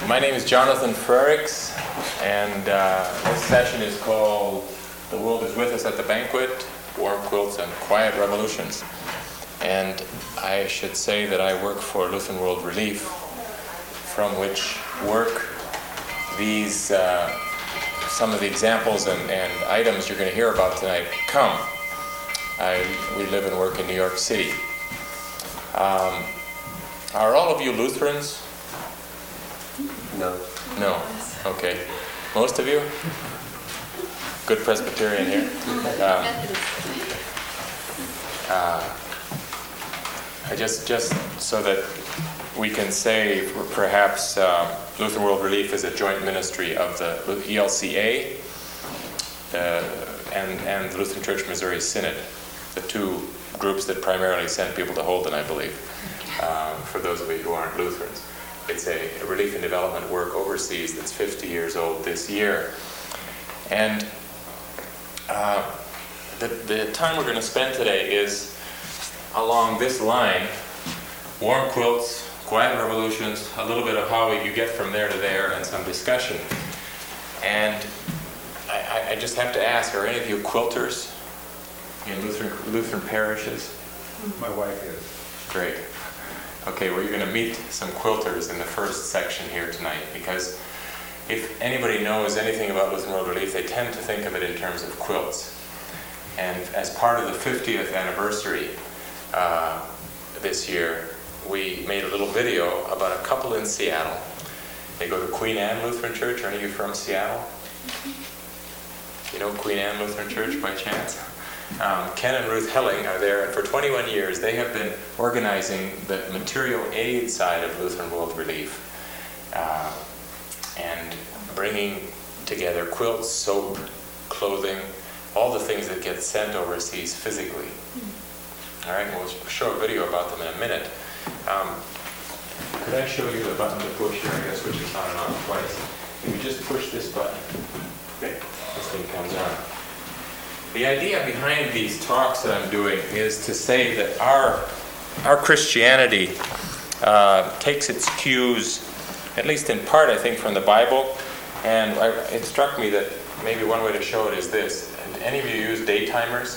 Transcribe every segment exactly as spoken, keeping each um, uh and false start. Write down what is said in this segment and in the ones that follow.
My name is Jonathan Frericks, and uh, this session is called The World is With Us at the Banquet, Warm Quilts and Quiet Revolutions. And I should say that I work for Lutheran World Relief, from which work these, uh, some of the examples and, and items you're going to hear about tonight come. I, we live and work in New York City. Um, are all of you Lutherans? No. No. Okay. Most of you? Good Presbyterian here? Um, uh, I just, just so that we can say perhaps um, Lutheran World Relief is a joint ministry of the E L C A uh, and, and the Lutheran Church Missouri Synod, the two groups that primarily send people to Holden, I believe, uh, for those of you who aren't Lutherans. It's a, a relief and development work overseas that's fifty years old this year. And uh, the, the time we're going to spend today is along this line: warm quilts, quiet revolutions, a little bit of how you get from there to there, and some discussion. And I, I just have to ask, are any of you quilters in Lutheran, Lutheran parishes? My wife is. Great. Okay, well, you're going to meet some quilters in the first section here tonight, because if anybody knows anything about Lutheran World Relief, they tend to think of it in terms of quilts. And as part of the fiftieth anniversary uh, this year, we made a little video about a couple in Seattle. They go to Queen Anne Lutheran Church. Are any of you from Seattle? You know Queen Anne Lutheran Church by chance? Um, Ken and Ruth Helling are there, and for twenty-one years they have been organizing the material aid side of Lutheran World Relief uh, and bringing together quilts, soap, clothing, all the things that get sent overseas physically. All right, we'll show a video about them in a minute. Um, could I show you the button to push here, I guess, which is on and off twice? If you just push this button, okay, this thing comes on. The idea behind these talks that I'm doing is to say that our our Christianity uh, takes its cues, at least in part, I think, from the Bible. And I, it struck me that maybe one way to show it is this. Any of you use day timers?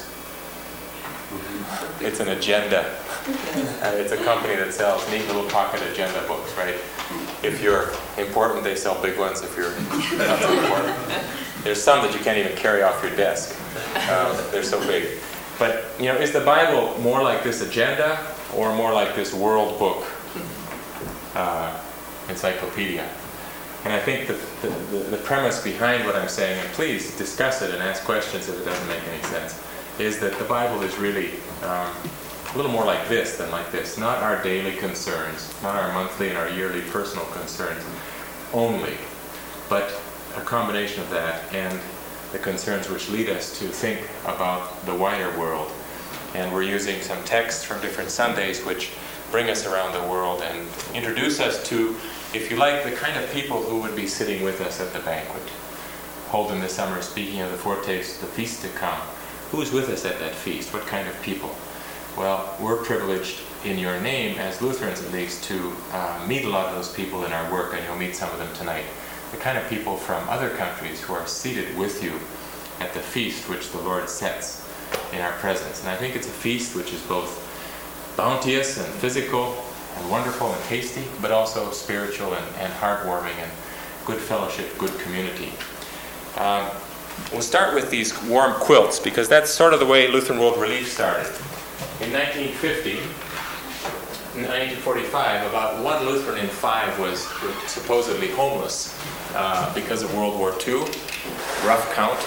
It's an agenda. Uh, it's a company that sells neat little pocket agenda books, right? If you're important, they sell big ones. If you're not so important, there's some that you can't even carry off your desk. Um, they're so big. But, you know, is the Bible more like this agenda or more like this world book uh, encyclopedia? And I think that the, the, the premise behind what I'm saying, and please discuss it and ask questions if it doesn't make any sense, is that the Bible is really um, a little more like this than like this. Not our daily concerns, not our monthly and our yearly personal concerns only, but a combination of that and the concerns which lead us to think about the wider world. And we're using some texts from different Sundays which bring us around the world and introduce us to, if you like, the kind of people who would be sitting with us at the banquet. Holden this summer speaking of the foretastes of the feast to come. Who's with us at that feast? What kind of people? Well, we're privileged in your name, as Lutherans at least, to uh, meet a lot of those people in our work, and you'll meet some of them tonight. The kind of people from other countries who are seated with you at the feast which the Lord sets in our presence. And I think it's a feast which is both bounteous and physical and wonderful and tasty, but also spiritual and, and heartwarming and good fellowship, good community. Um, we'll start with these warm quilts, because that's sort of the way Lutheran World Relief started. In nineteen fifty, in nineteen forty-five, about one Lutheran in five was supposedly homeless uh, because of World War Two. Rough count.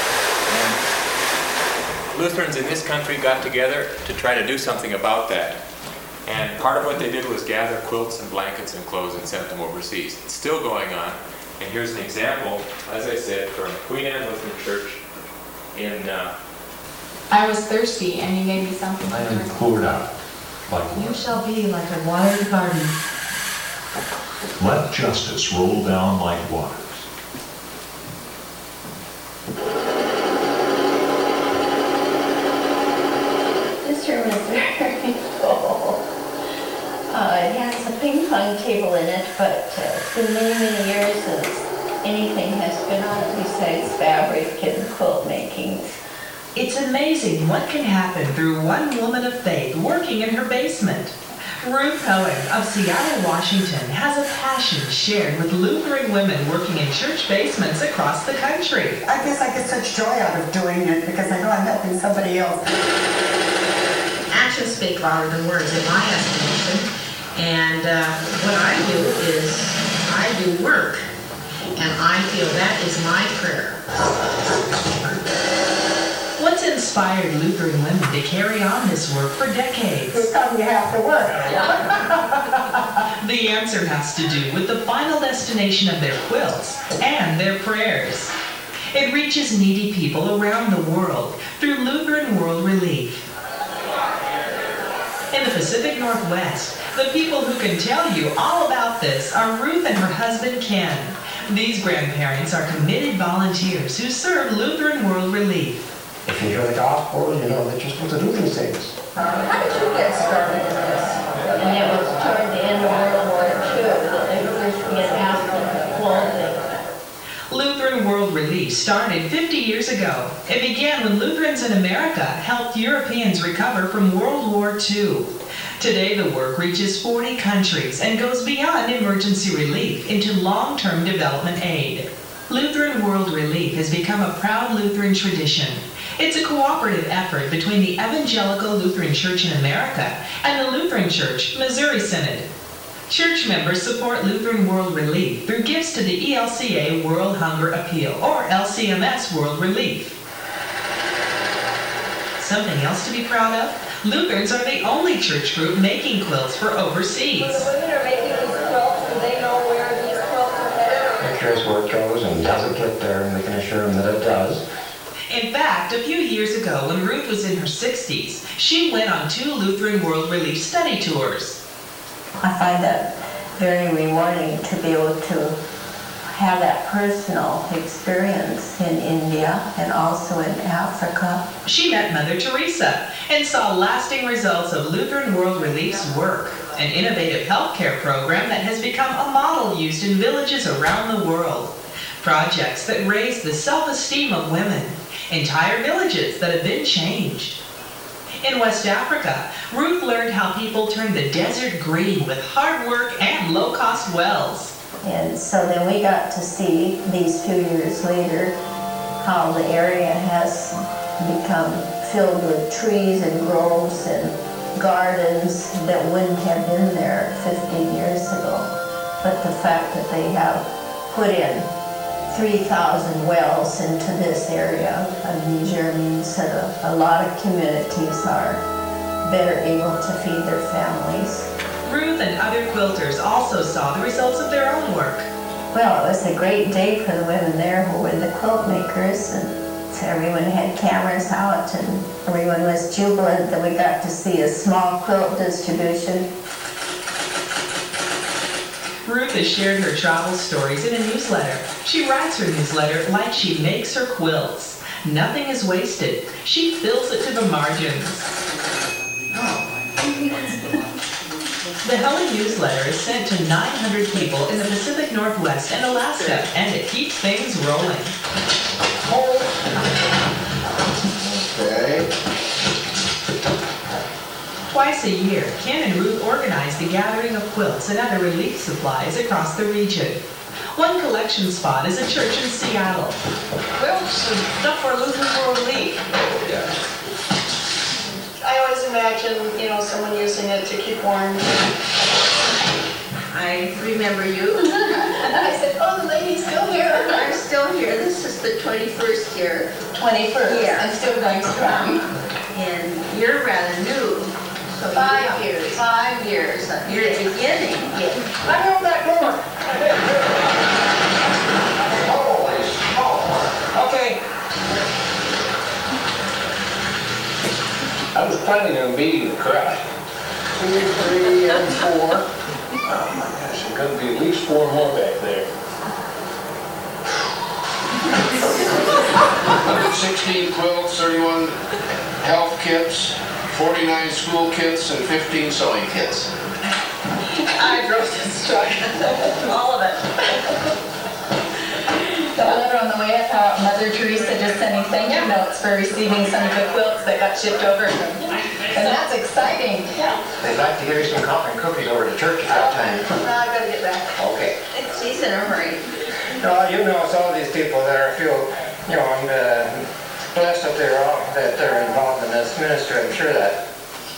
And Lutherans in this country got together to try to do something about that. And part of what they did was gather quilts and blankets and clothes and sent them overseas. It's still going on. And here's an example, as I said, from Queen Anne Lutheran Church in... Uh, I was thirsty, and you gave me something to I am drink. poured out like You water. shall be like a watered garden. Let justice roll down like waters. This room is very full. Uh, it has a ping pong young people in it, but uh, it's been many, many years since anything has been on it besides fabric and quilt making. It's amazing what can happen through one woman of faith working in her basement. Ruth Cohen of Seattle, Washington has a passion shared with Lutheran women working in church basements across the country. I guess I get such joy out of doing it because I know I'm helping somebody else. Actions speak louder than words in my estimation. And uh, what I do is I do work. And I feel that is my prayer. What's inspired Lutheran women to carry on this work for decades? Who's come you have to work? The answer has to do with the final destination of their quilts and their prayers. It reaches needy people around the world through Lutheran World Relief. In the Pacific Northwest, the people who can tell you all about this are Ruth and her husband Ken. These grandparents are committed volunteers who serve Lutheran World Relief. If you hear the gospel, you know that you're supposed to do these things. How did you get started in this? And it was toward the end of World War Two that they first began asking for clothing. Lutheran World Relief started fifty years ago. It began when Lutherans in America helped Europeans recover from World War Two. Today the work reaches forty countries and goes beyond emergency relief into long-term development aid. Lutheran World Relief has become a proud Lutheran tradition. It's a cooperative effort between the Evangelical Lutheran Church in America and the Lutheran Church Missouri Synod. Church members support Lutheran World Relief through gifts to the E L C A World Hunger Appeal, or L C M S World Relief. Something else to be proud of? Lutherans are the only church group making quilts for overseas. When the women are making these quilts, do they know where these quilts are headed? Make sure it's where it goes and does it get there, and we can assure them that it does. In fact, a few years ago, when Ruth was in her sixties, she went on two Lutheran World Relief study tours. I find that very rewarding to be able to have that personal experience in India and also in Africa. She met Mother Teresa and saw lasting results of Lutheran World Relief's work, an innovative healthcare program that has become a model used in villages around the world. Projects that raise the self-esteem of women, entire villages that have been changed. In West Africa, Ruth learned how people turn the desert green with hard work and low-cost wells. And so then we got to see these few years later how the area has become filled with trees and groves and gardens that wouldn't have been there fifteen years ago. But the fact that they have put in three thousand wells into this area of Niger means that a, a lot of communities are better able to feed their families. Ruth and other quilters also saw the results of their own work. Well, it was a great day for the women there who were the quilt makers, and so everyone had cameras out and everyone was jubilant that we got to see a small quilt distribution. Ruth has shared her travel stories in a newsletter. She writes her newsletter like she makes her quilts. Nothing is wasted. She fills it to the margins. The Helen newsletter is sent to nine hundred people in the Pacific Northwest and Alaska, and it keeps things rolling. Okay. Twice a year, Ken and Ruth organize the gathering of quilts and other relief supplies across the region. One collection spot is a church in Seattle. Quilts and stuff for Lutheran World Relief. I always imagine, you know, someone using it to keep warm. I remember you. And I said, oh, the lady's still here. I'm still here. This is the twenty-first year. twenty-first, Yeah. I'm still going strong. And you're rather new. So Five you're- years. Five years. You're at the beginning. I know that door. Okay. I was planning on beating the crowd. Two, three, and four. Oh my gosh, there's gonna be at least four more back there. one hundred sixteen quilts, thirty-one health kits, forty-nine school kits, and fifteen sewing kits. I I drove this truck. All of it. The letter on the way, I thought Mother Teresa just sending thank you notes for receiving some of the quilts that got shipped over. And that's exciting. Yeah. They'd like to give you some coffee and cookies over to church at that time. Well, I gotta get back. Okay. She's in a hurry. No, you know, it's all these people that are feel, you know, I'm uh, blessed that they're all, that they're involved in this ministry. I'm sure that.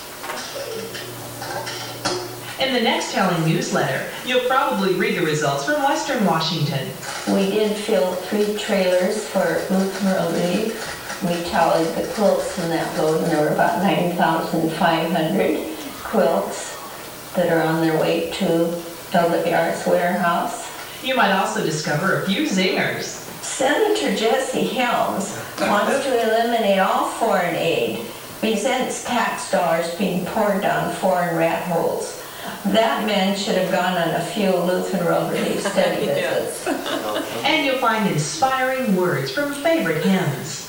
In the next telling newsletter, you'll probably read the results from Western Washington. We did fill three trailers for Lutheran Relief. We tallied the quilts in that load, and there were about nine thousand five hundred quilts that are on their way to L W R's warehouse. You might also discover a few zingers. Senator Jesse Helms wants to eliminate all foreign aid, resents tax dollars being poured down foreign rat holes. That man should have gone on a few Lutheran World Relief study visits. And you'll find inspiring words from favorite hymns.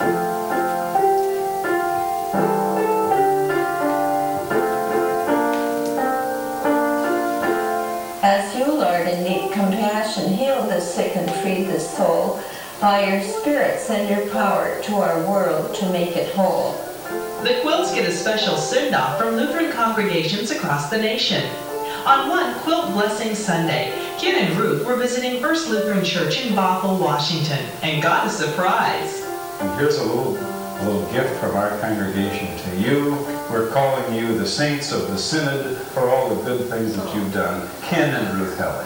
As you, Lord, in deep compassion, heal the sick and free the soul, by your Spirit send your power to our world to make it whole. The quilts get a special send-off from Lutheran congregations across the nation. On one Quilt Blessing Sunday, Ken and Ruth were visiting First Lutheran Church in Bothell, Washington, and got a surprise. And here's a little, a little gift from our congregation to you. We're calling you the saints of the Synod for all the good things that you've done. Ken and Ruth Helling.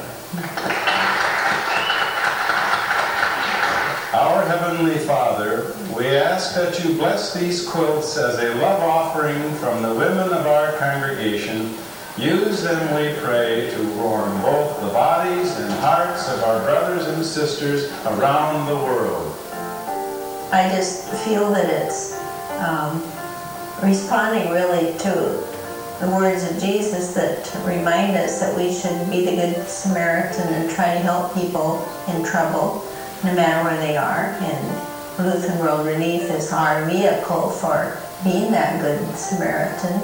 Our Heavenly Father, we ask that you bless these quilts as a love offering from the women of our congregation. Use them, we pray, to warm both the bodies and hearts of our brothers and sisters around the world. I just feel that it's um, responding really to the words of Jesus that remind us that we should be the Good Samaritan and try to help people in trouble, no matter where they are. And Lutheran World Relief is our vehicle for being that Good Samaritan.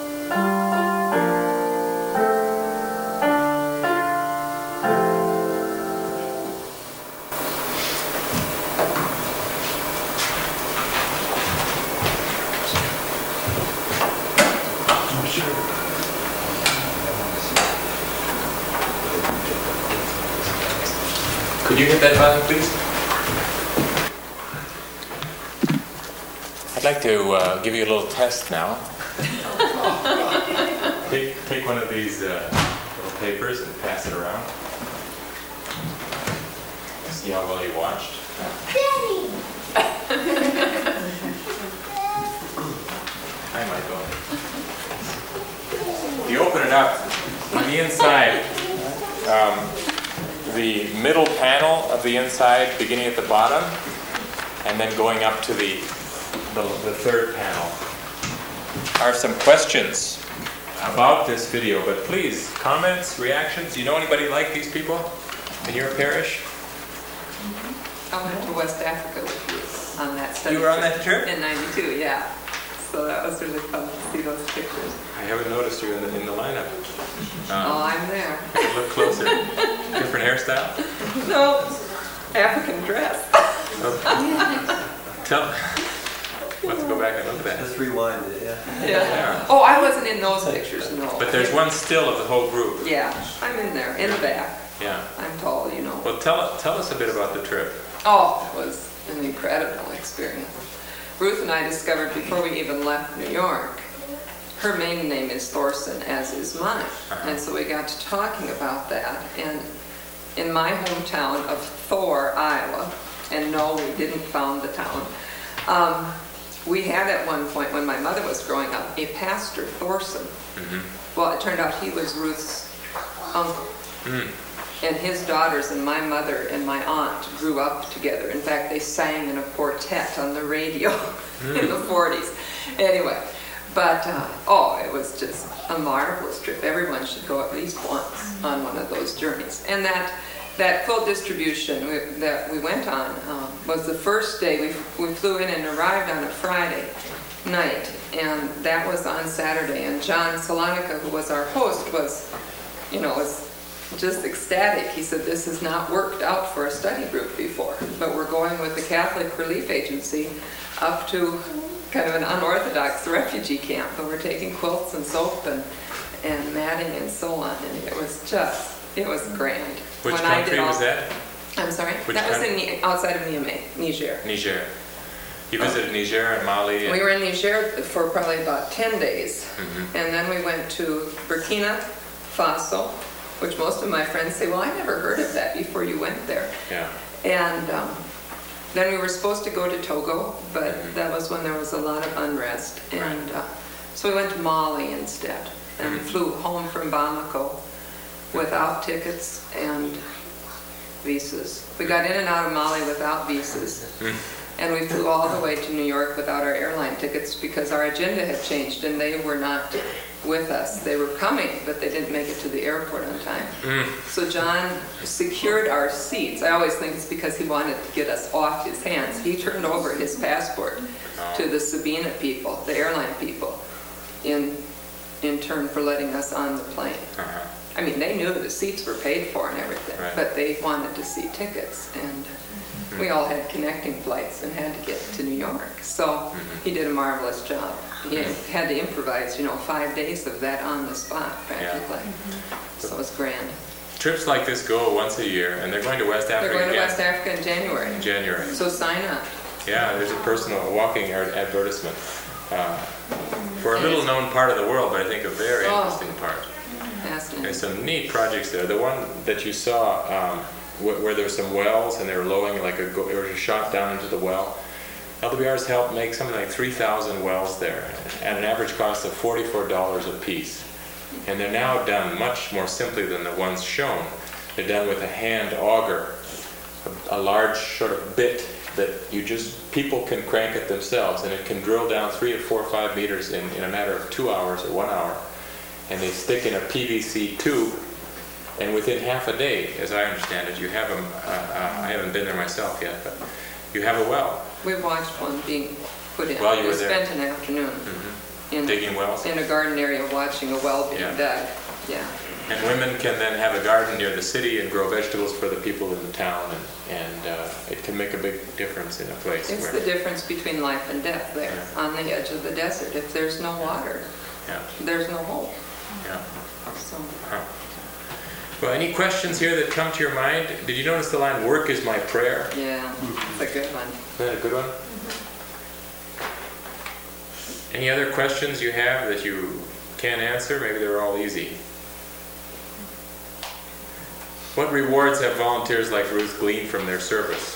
Could you hit that button, please? I'd like to uh, give you a little test now. take, take one of these uh, little papers and pass it around. See how well you watched. Hi, Michael. If you open it up, on the inside, um, the middle panel of the inside, beginning at the bottom, and then going up to the, the, the third panel, are some questions about this video. But please, comments, reactions. Do you know anybody like these people in your parish? I went to West Africa with you on that study. You were on that trip? In ninety-two, yeah. So that was really fun to see those pictures. I haven't noticed you in the, in the lineup. Um, oh, I'm there. Look closer. Different hairstyle? No, African dress. Oh. Tell. Let's go back and look at that. Just rewind it, yeah. Yeah. Yeah. Oh, I wasn't in those pictures, no. But there's one still of the whole group. Yeah, I'm in there, in the back. Yeah. I'm tall, you know. Well, tell tell us a bit about the trip. Oh, it was an incredible experience. Ruth and I discovered before we even left New York, her maiden name is Thorson, as is mine. Uh-huh. And so we got to talking about that. And in my hometown of Thor, Iowa, and no, we didn't found the town, um, we had at one point, when my mother was growing up, a pastor, Thorson. Mm-hmm. Well, it turned out he was Ruth's uncle. Mm. And his daughters and my mother and my aunt grew up together. In fact, they sang in a quartet on the radio mm. in the forties. Anyway, but, uh, oh, it was just a marvelous trip. Everyone should go at least once on one of those journeys. And that that quilt distribution we, that we went on um, was the first day. We, we flew in and arrived on a Friday night, and that was on Saturday. And John Salonica, who was our host, was you know, was just ecstatic. He said, this has not worked out for a study group before, but we're going with the Catholic Relief Agency up to kind of an unorthodox refugee camp, and we're taking quilts and soap and, and matting and so on, and it was just, it was grand. Which When I country did all, was that? I'm sorry? Which that was country? in, Ni- outside of Niamey, Niger. Niger. You visited Niger and Mali? And We were in Niger for probably about ten days, Mhm. and then we went to Burkina Faso, which most of my friends say, well, I never heard of that before you went there. Yeah. And um, then we were supposed to go to Togo, but that was when there was a lot of unrest. And uh, so we went to Mali instead, and flew home from Bamako without tickets and visas. We got in and out of Mali without visas. And we flew all the way to New York without our airline tickets because our agenda had changed and they were not with us. They were coming, but they didn't make it to the airport on time. So John secured our seats. I always think it's because he wanted to get us off his hands. He turned over his passport to the Sabina people, the airline people, in, in turn for letting us on the plane. Uh-huh. I mean, they knew the seats were paid for and everything, Right. but they wanted to see tickets. And we all had connecting flights and had to get to New York. So he did a marvelous job. He had to improvise, you know, five days of that on the spot, practically. So it was grand. Trips like this go once a year, and they're going to West Africa They're going to again West Africa in January. in January. So sign up. Yeah, there's a personal walking ad- advertisement uh, for a little known part of the world, but I think a very Oh. interesting part. Fascinating. There's some neat projects there. The one that you saw um, wh- where there's some wells and they were lowering like a, go- there was a shot down into the well. L W R's helped make something like three thousand wells there at an average cost of forty-four dollars a piece. And they're now done much more simply than the ones shown. They're done with a hand auger, a, a large sort of bit that you just, people can crank it themselves, and it can drill down three or four or five meters in, in a matter of two hours or one hour. And they stick in a P V C tube, and within half a day, as I understand it, you have them, uh, uh, I haven't been there myself yet, but you have a well. We watched one being put in. While you we were there. spent an afternoon in, Digging wells? in a garden area watching a well being Yeah. dug. Yeah. And women can then have a garden near the city and grow vegetables for the people in the town, and, and uh, it can make a big difference in a place It's where... the difference between life and death there, Yeah. on the edge of the desert. If there's no water, Yeah, there's no hope. yeah. So, Uh-huh. Well, any questions here that come to your mind? Did you notice the line, "Work is my prayer"? yeah, it's a good one. Is that a good one? Any other questions you have that you can't answer? Maybe they're all easy. What rewards have volunteers like Ruth gleaned from their service?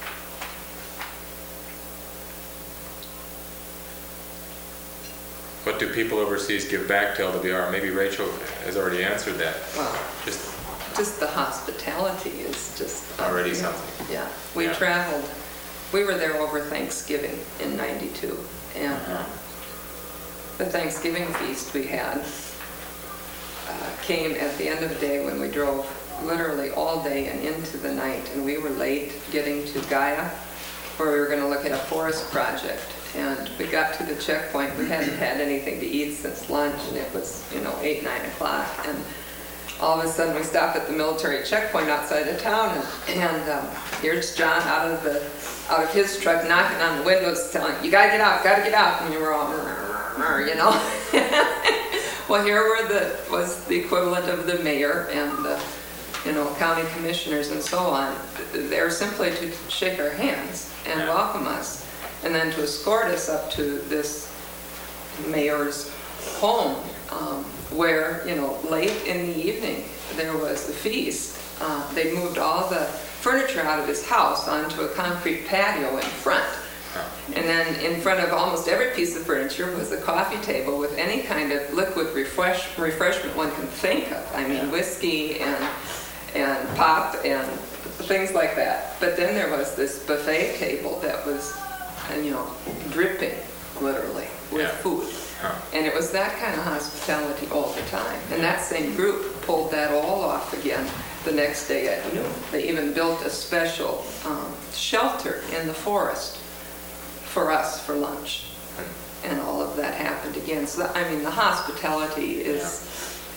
What do people overseas give back to L W R? Maybe Rachel has already answered that. Well, Just just the hospitality is just already unreal. something. Yeah, we Yeah. traveled. We were there over Thanksgiving in ninety-two, and uh, the Thanksgiving feast we had uh, came at the end of the day when we drove literally all day and into the night, and we were late getting to Gaia, where we were going to look at a forest project. And we got to the checkpoint. We hadn't had anything to eat since lunch, and it was, you know, eight, nine o'clock. And all of a sudden, we stopped at the military checkpoint outside of town, and, and um, here's John out of the out of his truck, knocking on the windows, telling, "You gotta get out, gotta get out." And we were all, you know. Well, here were the was the equivalent of the mayor and the, you know, county commissioners and so on. They're simply to shake our hands and welcome us, and then to escort us up to this mayor's home, um, where, you know, late in the evening there was a feast. Uh, they moved all the furniture out of his house onto a concrete patio in front. And then in front of almost every piece of furniture was a coffee table with any kind of liquid refresh, refreshment one can think of. I mean, whiskey and and pop and things like that. But then there was this buffet table that was, you know, dripping, literally, with Yeah. food. And it was that kind of hospitality all the time. And that same group pulled that all off again the next day at noon. They even built a special um, shelter in the forest for us for lunch. And all of that happened again. So, I mean, the hospitality is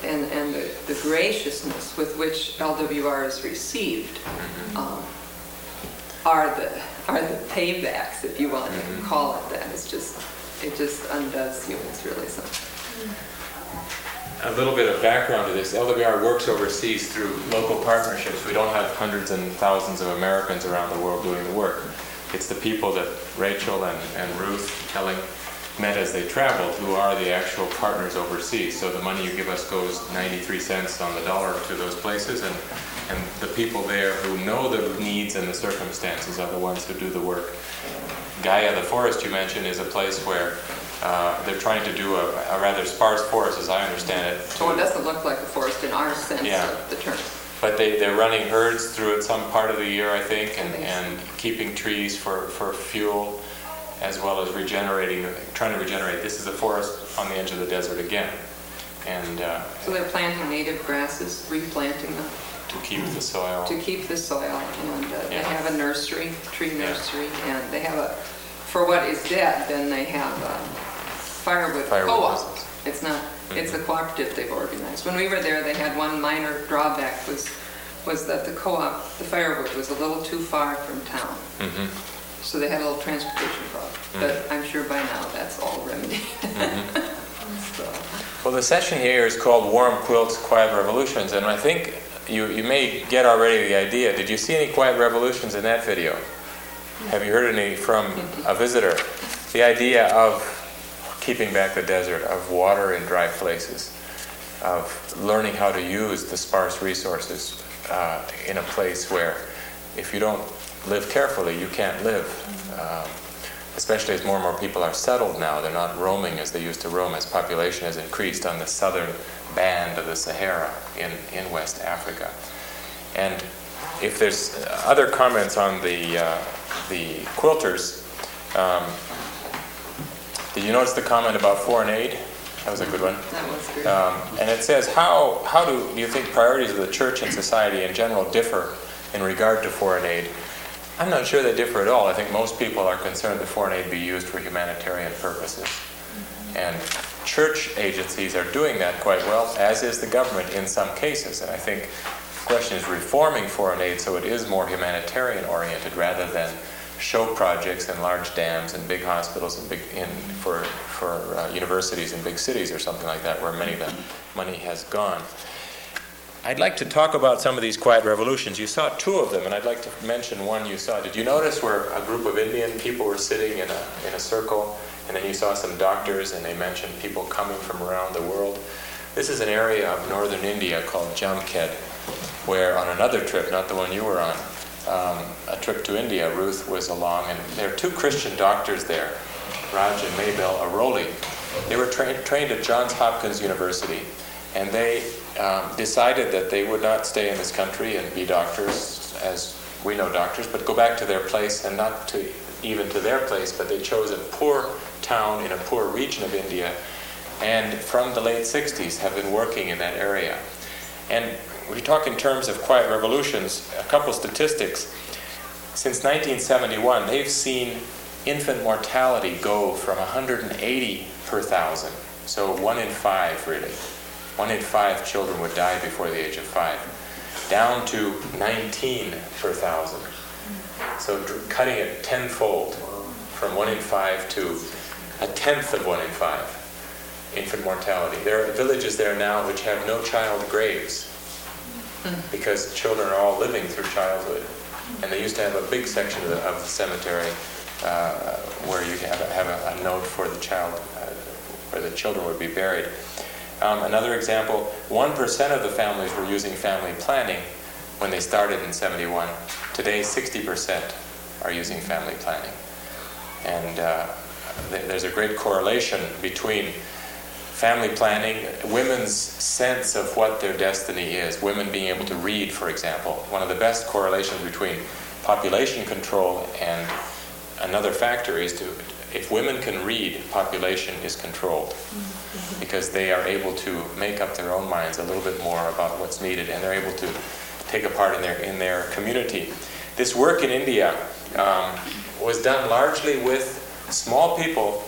and, and the, the graciousness with which L W R is received um, are the are the paybacks, if you want to call it that. It's just, it just undoes you. It's really something. A little bit of background to this. L W R works overseas through local partnerships. We don't have hundreds and thousands of Americans around the world doing the work. It's the people that Rachel and, and Ruth Telling met as they traveled who are the actual partners overseas. So the money you give us goes ninety-three cents on the dollar to those places, and, and the people there who know the needs and the circumstances are the ones who do the work. Gaia, the forest you mentioned, is a place where Uh, they're trying to do a, a rather sparse forest, as I understand it. So it doesn't look like a forest in our sense Yeah. of the term. But they, they're running herds through it some part of the year, I think, and, and keeping trees for, for fuel, as well as regenerating, trying to regenerate. This is a forest on the edge of the desert again. And uh, So they're planting native grasses, replanting them to keep the soil. to keep the soil. And uh, they Yeah. have a nursery, tree nursery, and they have a, for what is dead, then they have a firewood Firewood co-op. business. It's not, it's a cooperative they've organized. When we were there, they had one minor drawback was, was that the co-op, the firewood was a little too far from town. Mm-hmm. So they had a little transportation problem. But I'm sure by now that's all remedied. So. Well, the session here is called Warm Quilts, Quiet Revolutions, and I think you, you may get already the idea. Did you see any quiet revolutions in that video? Have you heard any from a visitor? The idea of keeping back the desert, of water in dry places, of learning how to use the sparse resources uh, in a place where if you don't live carefully, you can't live. Um, especially as more and more people are settled now. They're not roaming as they used to roam as population has increased on the southern band of the Sahara in, in West Africa. And if there's other comments on the, uh, the quilters, um, did you notice the comment about foreign aid? That was a good one. That was good. Um, and it says, how, how do you think priorities of the church and society in general differ in regard to foreign aid? I'm not sure they differ at all. I think most people are concerned that foreign aid be used for humanitarian purposes. And church agencies are doing that quite well, as is the government in some cases. And I think the question is reforming foreign aid so it is more humanitarian oriented rather than show projects and large dams and big hospitals and big in for for uh, universities in big cities or something like that, where many of the money has gone. I'd like to talk about some of these quiet revolutions. You saw two of them, and I'd like to mention one you saw. Did you notice where a group of Indian people were sitting in a in a circle, and then you saw some doctors, and they mentioned people coming from around the world? This is an area of northern India called Jamkhed, where on another trip, not the one you were on, Um, a trip to India, Ruth was along, and there are two Christian doctors there, Raj and Maybell Aroli. They were tra trained at Johns Hopkins University, and they um, decided that they would not stay in this country and be doctors, as we know doctors, but go back to their place, and not to even to their place, but they chose a poor town in a poor region of India, and from the late sixties have been working in that area. And when you talk in terms of quiet revolutions, a couple statistics. Since nineteen seventy-one, they've seen infant mortality go from one hundred eighty per thousand, so one in five really. One in five children would die before the age of five, down to nineteen per thousand. So cutting it tenfold, from one in five to a tenth of one in five infant mortality. There are villages there now which have no child graves, because children are all living through childhood. And they used to have a big section of the, of the cemetery uh, where you have, a, have a, a note for the child, uh, where the children would be buried. Um, another example, one percent of the families were using family planning when they started in seventy-one. Today, sixty percent are using family planning. And uh, th there's a great correlation between family planning, women's sense of what their destiny is, women being able to read, for example. One of the best correlations between population control and another factor is to, if women can read, population is controlled, because they are able to make up their own minds a little bit more about what's needed, and they're able to take a part in their, in their community. This work in India um, was done largely with small people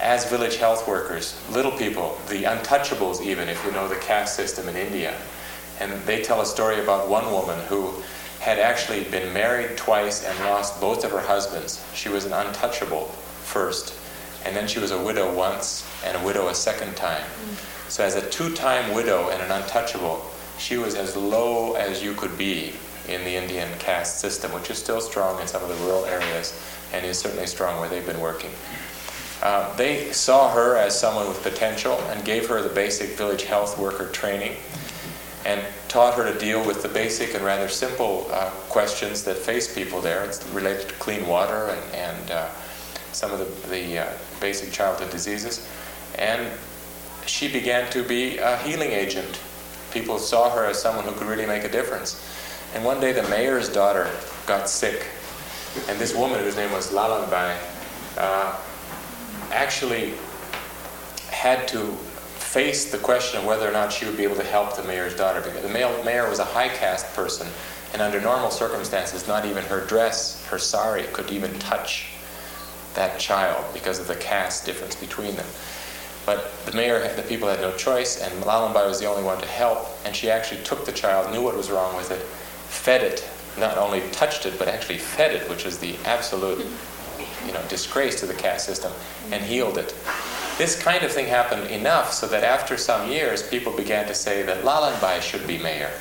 as village health workers, little people, the untouchables even, if you know the caste system in India. And they tell a story about one woman who had actually been married twice and lost both of her husbands. She was an untouchable first, and then she was a widow once and a widow a second time. So as a two-time widow and an untouchable, she was as low as you could be in the Indian caste system, which is still strong in some of the rural areas and is certainly strong where they've been working. Uh, they saw her as someone with potential and gave her the basic village health worker training and taught her to deal with the basic and rather simple uh, questions that face people there. It's related to clean water and, and uh, some of the, the uh, basic childhood diseases. And she began to be a healing agent. People saw her as someone who could really make a difference. And one day the mayor's daughter got sick, and this woman, whose name was Lalanbai, uh, actually had to face the question of whether or not she would be able to help the mayor's daughter, because the mayor was a high caste person, and under normal circumstances, not even her dress, her sari, could even touch that child because of the caste difference between them. But the mayor, the people had no choice, and Lalanbai was the only one to help, and she actually took the child, knew what was wrong with it, fed it, not only touched it, but actually fed it, which is the absolute, you know, disgrace to the caste system, and healed it. This kind of thing happened enough so that after some years, people began to say that Lalanbai should be mayor.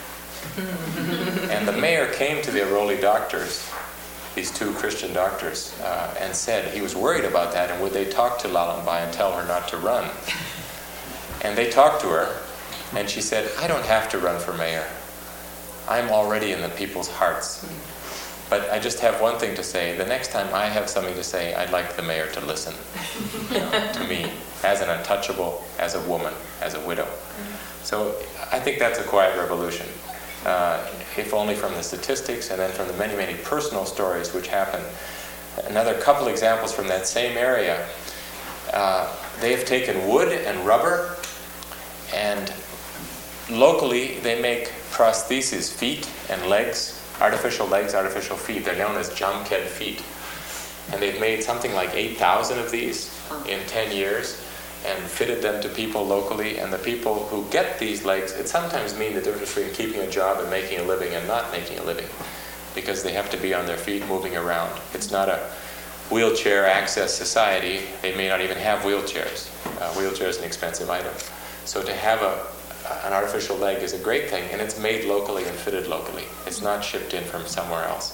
And the mayor came to the Airoli doctors, these two Christian doctors, uh, and said he was worried about that, and would they talk to Lalanbai and tell her not to run? And they talked to her, and she said, I don't have to run for mayor. I'm already in the people's hearts. But I just have one thing to say. The next time I have something to say, I'd like the mayor to listen, you know, to me, as an untouchable, as a woman, as a widow. So I think that's a quiet revolution, uh, if only from the statistics and then from the many, many personal stories which happen. Another couple examples from that same area. Uh, they have taken wood and rubber, and locally they make prostheses, feet and legs, artificial legs, artificial feet. They're known as Jamkhed feet. And they've made something like eight thousand of these in ten years and fitted them to people locally. And the people who get these legs, it sometimes means the difference between keeping a job and making a living and not making a living, because they have to be on their feet moving around. It's not a wheelchair access society. They may not even have wheelchairs. Uh, wheelchair is an expensive item. So to have a an artificial leg is a great thing, and it's made locally and fitted locally. It's not shipped in from somewhere else.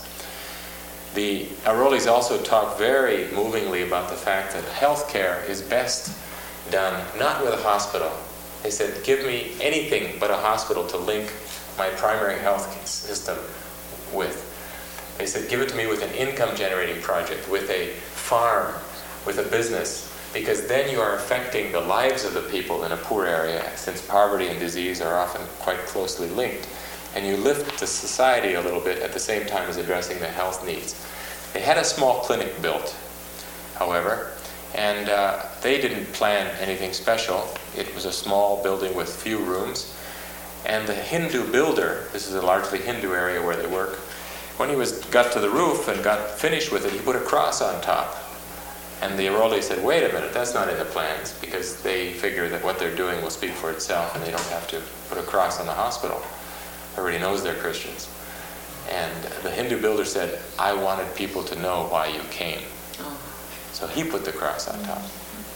The Aerolis also talk very movingly about the fact that healthcare is best done not with a hospital. They said, give me anything but a hospital to link my primary health system with. They said, give it to me with an income-generating project, with a farm, with a business, because then you are affecting the lives of the people in a poor area, since poverty and disease are often quite closely linked. And you lift the society a little bit at the same time as addressing the health needs. They had a small clinic built, however, and uh, they didn't plan anything special. It was a small building with few rooms. And the Hindu builder, this is a largely Hindu area where they work, when he was got to the roof and got finished with it, he put a cross on top. And the Airoli said, wait a minute, that's not in the plans, because they figure that what they're doing will speak for itself and they don't have to put a cross on the hospital. Everybody knows they're Christians. And the Hindu builder said, I wanted people to know why you came. Oh. So he put the cross on top.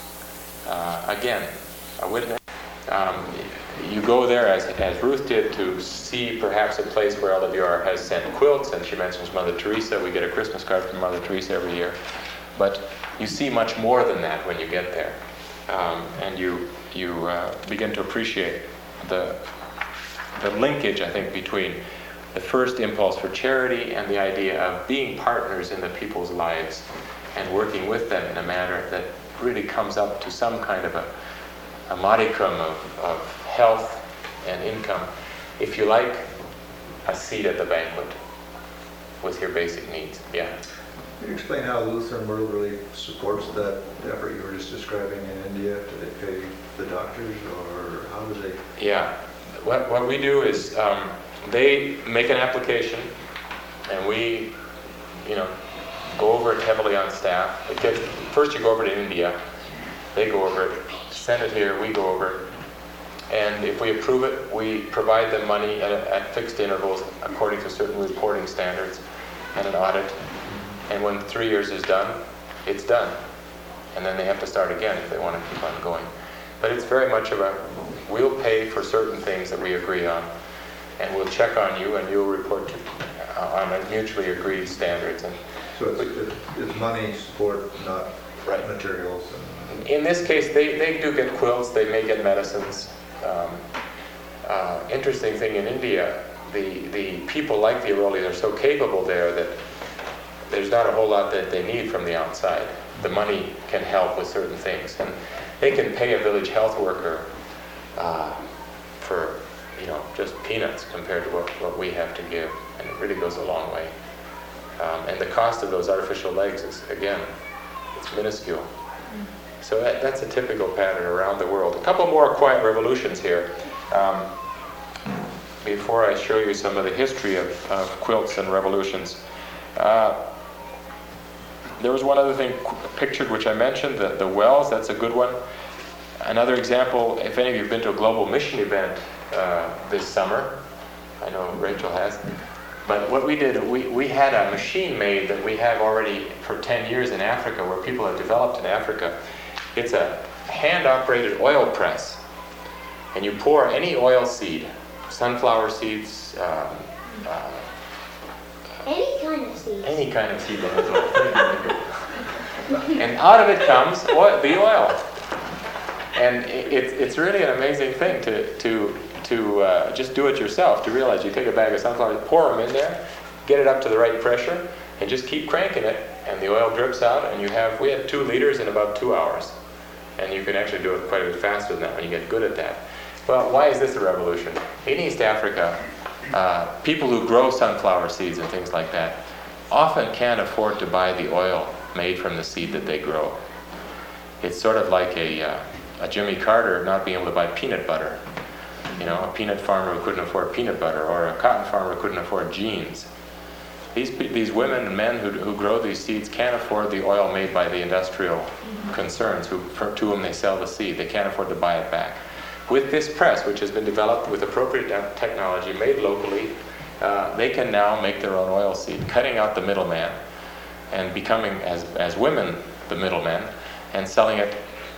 Uh, again, a witness. Um, you go there, as, as Ruth did, to see perhaps a place where L W R has sent quilts, and she mentions Mother Teresa. We get a Christmas card from Mother Teresa every year. But you see much more than that when you get there. Um, and you, you uh, begin to appreciate the, the linkage, I think, between the first impulse for charity and the idea of being partners in the people's lives and working with them in a manner that really comes up to some kind of a, a modicum of, of health and income. If you like, a seat at the banquet with your basic needs. Yeah. Can you explain how Lutheran World really supports that effort you were just describing in India? Do they pay the doctors, or how do they? Yeah. What, what we do is um, they make an application, and we, you know, go over it heavily on staff. It gets, first you go over to India, They go over it, send it here, we go over it. And if we approve it, we provide them money at, at fixed intervals according to certain reporting standards and an audit. And when three years is done, it's done. And then they have to start again if they want to keep on going. But it's very much about, we'll pay for certain things that we agree on, and we'll check on you, and you'll report to, uh, on a mutually agreed standards. And so it's, it's, it's money support, not right. materials. And in this case, they, they do get quilts, they may get medicines. Um, uh, interesting thing in India, the, the people like the Arolis are so capable there that there's not a whole lot that they need from the outside. The money can help with certain things. And they can pay a village health worker uh, for, you know, just peanuts compared to what, what we have to give. And it really goes a long way. Um, and the cost of those artificial legs is, again, it's minuscule. So that, that's a typical pattern around the world. A couple more quiet revolutions here. Um, before I show you some of the history of, of quilts and revolutions. Uh, there was one other thing pictured which I mentioned, the, the wells, that's a good one. Another example, if any of you have been to a global mission event uh, this summer, I know Rachel has, but what we did, we, we had a machine made that we have already for ten years in Africa, where people have developed in Africa. It's a hand-operated oil press, and you pour any oil seed, sunflower seeds, um, uh, any kind of seed, any kind of seed that has oil, and out of it comes oil, the oil, and it, it, it's really an amazing thing to to to uh, just do it yourself. To realize you take a bag of sunflowers, pour them in there, get it up to the right pressure, and just keep cranking it, and the oil drips out, and you have, we had two liters in about two hours. And you can actually do it quite a bit faster than that when you get good at that. Well, why is this a revolution? In East Africa, uh, people who grow sunflower seeds and things like that often can't afford to buy the oil made from the seed that they grow. It's sort of like a, uh, a Jimmy Carter not being able to buy peanut butter. You know, a peanut farmer who couldn't afford peanut butter, or a cotton farmer who couldn't afford jeans. These, these women and men who, who grow these seeds can't afford the oil made by the industrial concerns who, for, to whom they sell the seed. They can't afford to buy it back. With this press, which has been developed with appropriate technology, made locally, uh, they can now make their own oil seed, cutting out the middleman and becoming, as, as women, the middlemen, and selling it,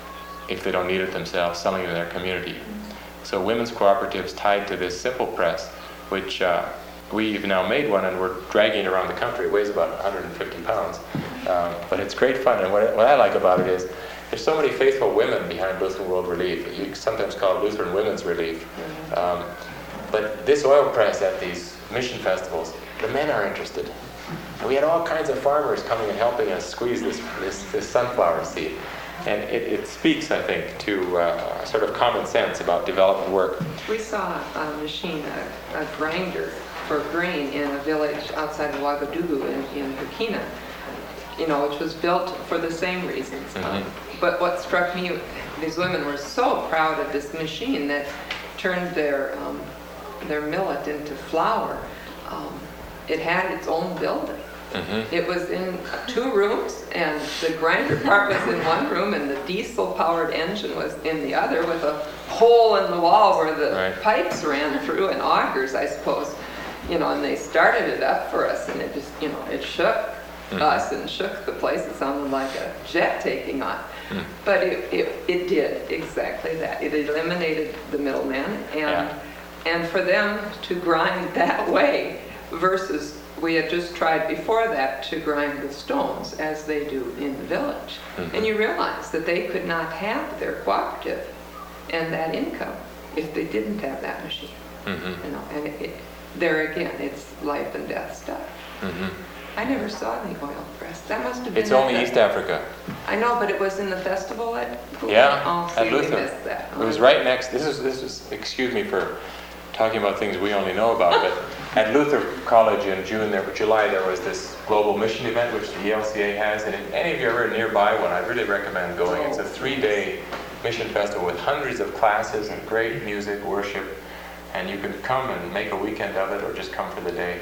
if they don't need it themselves, selling it in their community. So women's cooperatives tied to this simple press, which uh, we've now made one, and we're dragging it around the country. It weighs about one hundred fifty pounds. Um, but it's great fun, and what, it, what I like about it is there's so many faithful women behind Lutheran World Relief. You sometimes call it Lutheran Women's Relief. Um, but this oil press at these mission festivals, the men are interested. And we had all kinds of farmers coming and helping us squeeze this, this, this sunflower seed. And it, it speaks, I think, to uh, sort of common sense about development work. We saw a machine, a, a grinder for grain in a village outside of Ouagadougou in, in Burkina, you know, which was built for the same reasons. Mm-hmm. Um, but what struck me, these women were so proud of this machine that turned their um, their millet into flour. Um, it had its own building. Mm-hmm. It was in two rooms, and the grinder part was in one room, and the diesel-powered engine was in the other, with a hole in the wall where the right. pipes ran through, and augers, I suppose. You know, and they started it up for us, and it just, you know, it shook mm-hmm. us and shook the place. It sounded like a jet taking on. Mm. But it, it, it did exactly that. It eliminated the middleman, and yeah. and for them to grind that way versus we had just tried before that to grind the stones as they do in the village. Mm-hmm. And you realize that they could not have their cooperative and that income if they didn't have that machine. Mm-hmm. You know, and it, it, there again, it's life and death stuff. Mm-hmm. I never saw the oil press. That must have been. It's only East Africa. I know, but it was in the festival at. Yeah, oh, see, at Luther. We missed that. It was right next. This is this is. Excuse me for talking about things we only know about, but at Luther College in June, there, July, there was this global mission event which the E L C A has, and if any of you are ever nearby one, I really recommend going. It's a three-day mission festival with hundreds of classes and great music, worship, and you can come and make a weekend of it, or just come for the day.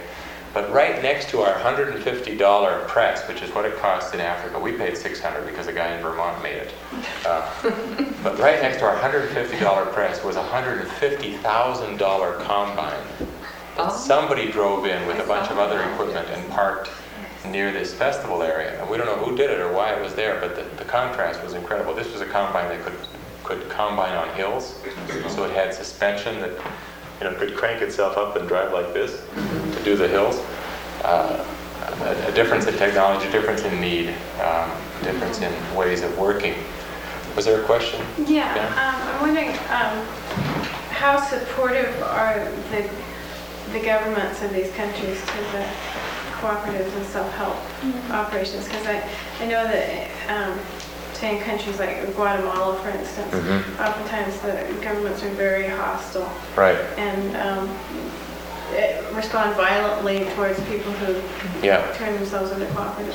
But right next to our one hundred fifty dollar press, which is what it costs in Africa, we paid six hundred dollars because a guy in Vermont made it. Uh, but right next to our one hundred fifty dollar press was a one hundred fifty thousand dollar combine that somebody drove in with a bunch of other equipment and parked near this festival area. And we don't know who did it or why it was there, but the, the contrast was incredible. This was a combine that could, could combine on hills, so it had suspension that, you know, could crank itself up and drive like this to do the hills. Uh, a, a difference in technology, a difference in need, um, difference in ways of working. Was there a question? Yeah, um, I'm wondering um, how supportive are the the governments of these countries to the cooperatives and self-help mm-hmm. operations? Because I, I know that um, say in countries like Guatemala, for instance, mm-hmm. oftentimes the governments are very hostile. Right. And um, it respond violently towards people who yeah. turn themselves into cooperatives.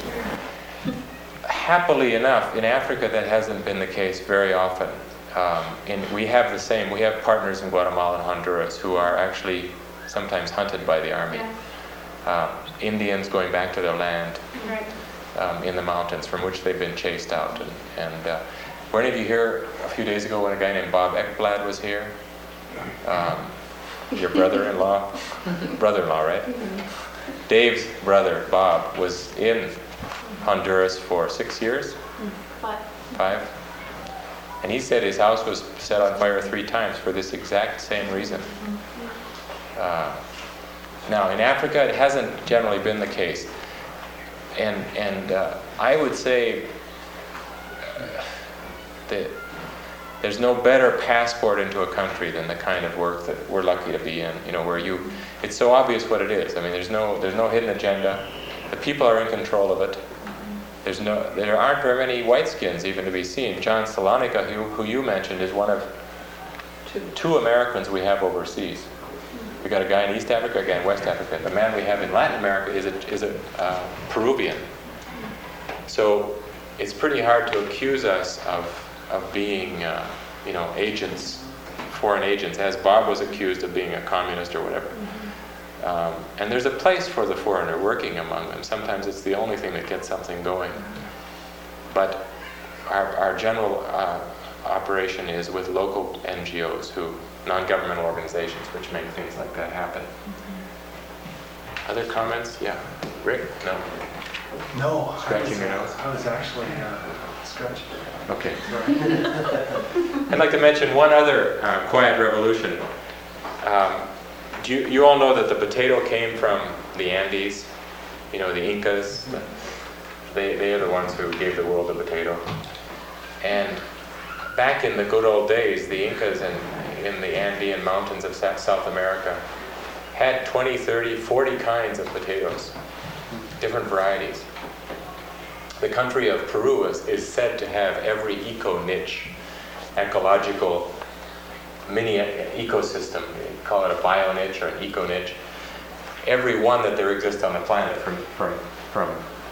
Happily enough, in Africa that hasn't been the case very often. Um, and we have the same, we have partners in Guatemala and Honduras who are actually sometimes hunted by the army. Yeah. Um, Indians going back to their land right. um, in the mountains from which they've been chased out. And, and uh, were any of you here a few days ago when a guy named Bob Ekblad was here? Um, your brother-in-law? Brother-in-law, right? Mm-hmm. Dave's brother, Bob, was in Honduras for six years? Five. Five? And he said his house was set on fire three times for this exact same reason. Uh, now, in Africa, it hasn't generally been the case. And, and uh, I would say uh, that there's no better passport into a country than the kind of work that we're lucky to be in, you know, where you, it's so obvious what it is. I mean, there's no, there's no hidden agenda. The people are in control of it. There's no, there aren't very many whiteskins even to be seen. John Salonika, who, who you mentioned, is one of two, two Americans we have overseas. We got a guy in East Africa, a guy in West Africa. The man we have in Latin America is a, is a uh, Peruvian. So it's pretty hard to accuse us of, of being, uh, you know, agents, foreign agents, as Bob was accused of being a communist or whatever. Um, and there's a place for the foreigner working among them. Sometimes it's the only thing that gets something going. But our, our general uh, operation is with local N G Os, who non-governmental organizations, which make things like that happen. Mm-hmm. Other comments? Yeah. Rick? No? No. Scratching your nose? I was actually uh, scratching. Okay. I'd like to mention one other uh, quiet revolution. Um, do you, you all know that the potato came from the Andes? You know, the Incas? They, they are the ones who gave the world the potato. And back in the good old days, the Incas in, in the Andean mountains of South America had twenty, thirty, forty kinds of potatoes, different varieties. The country of Peru is, is said to have every eco-niche, ecological mini ecosystem. You call it a bio-niche or an eco-niche. Every one that there exists on the planet, from, from, from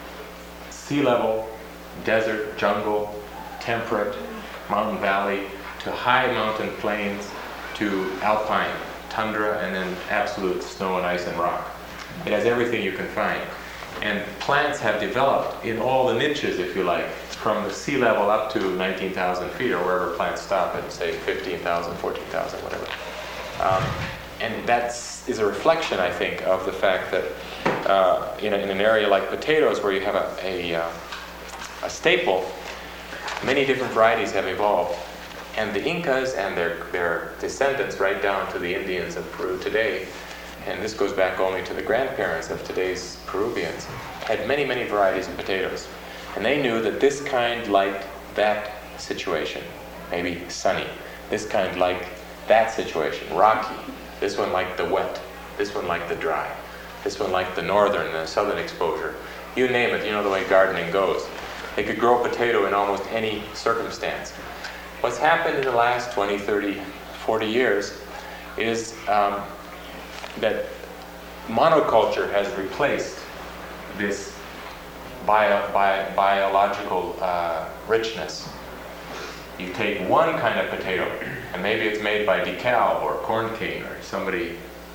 sea level, desert, jungle, temperate, mountain valley, to high mountain plains, to alpine, tundra, and then absolute snow and ice and rock. It has everything you can find. And plants have developed in all the niches, if you like, from the sea level up to nineteen thousand feet, or wherever plants stop at, say, fifteen thousand, fourteen thousand, whatever. Um, and that is a reflection, I think, of the fact that uh, in, a, in an area like potatoes, where you have a, a, uh, a staple, many different varieties have evolved. And the Incas and their, their descendants right down to the Indians of Peru today, and this goes back only to the grandparents of today's Peruvians, had many, many varieties of potatoes. And they knew that this kind liked that situation, maybe sunny. This kind liked that situation, rocky. This one liked the wet. This one liked the dry. This one liked the northern and the southern exposure. You name it, you know the way gardening goes. They could grow potato in almost any circumstance. What's happened in the last twenty, thirty, forty years is um, that monoculture has replaced this bio, bio, biological uh, richness. You take one kind of potato, and maybe it's made by DeKalb or Corn King or somebody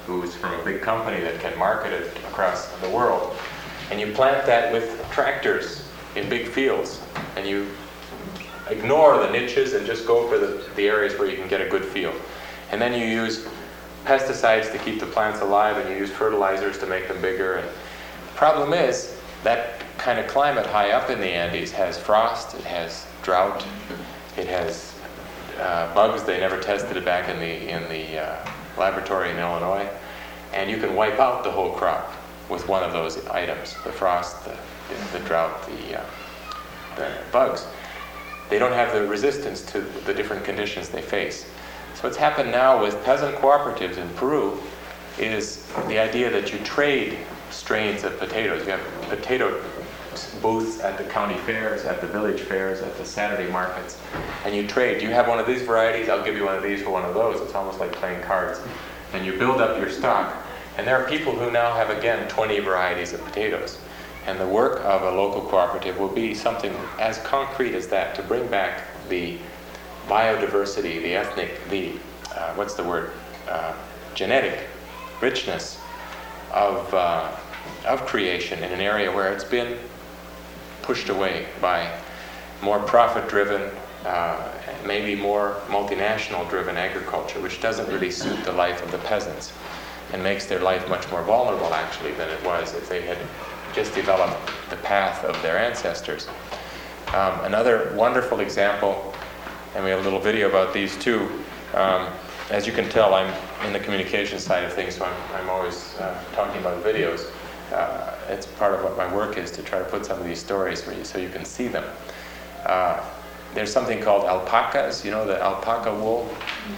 who's from a big company that can market it across the world. And you plant that with tractors in big fields, and you ignore the niches and just go for the, the areas where you can get a good field. And then you use pesticides to keep the plants alive, and you use fertilizers to make them bigger. And the problem is, that kind of climate high up in the Andes has frost, it has drought, it has uh, bugs. They never tested it back in the, in the uh, laboratory in Illinois. And you can wipe out the whole crop with one of those items, the frost, the, the, the drought, the, uh, the bugs. They don't have the resistance to the different conditions they face. So what's happened now with peasant cooperatives in Peru is the idea that you trade strains of potatoes. You have potato booths at the county fairs, at the village fairs, at the Saturday markets, and you trade. You have one of these varieties, I'll give you one of these for one of those. It's almost like playing cards. And you build up your stock. And there are people who now have, again, twenty varieties of potatoes. And the work of a local cooperative will be something as concrete as that, to bring back the biodiversity, the ethnic, the, uh, what's the word, uh, genetic richness of, uh, of creation in an area where it's been pushed away by more profit-driven, uh, maybe more multinational-driven agriculture, which doesn't really suit the life of the peasants and makes their life much more vulnerable, actually, than it was if they had just developed the path of their ancestors. Um, another wonderful example, and we have a little video about these too. Um, as you can tell, I'm in the communication side of things, so I'm, I'm always uh, talking about videos. Uh, it's part of what my work is, to try to put some of these stories for you so you can see them. Uh, there's something called alpacas, you know, the alpaca wool.